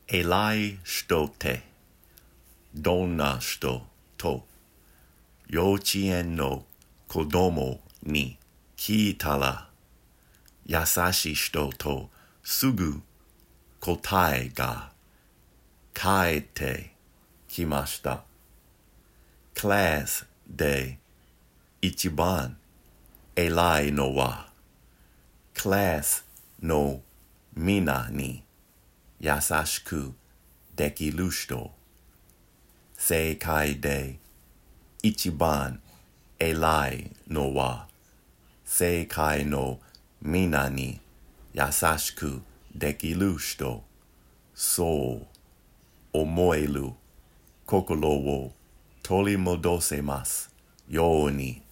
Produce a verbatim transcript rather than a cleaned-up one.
偉い人ってどんな人と幼稚園の子供に聞いたら優しい人とすぐ答えが返ってきました。クラスで一番偉いのはクラスのみんなに優しくできる人。世界で一番偉いのは世界のみんなに優しくできる人。そう思える心を取り戻せますように。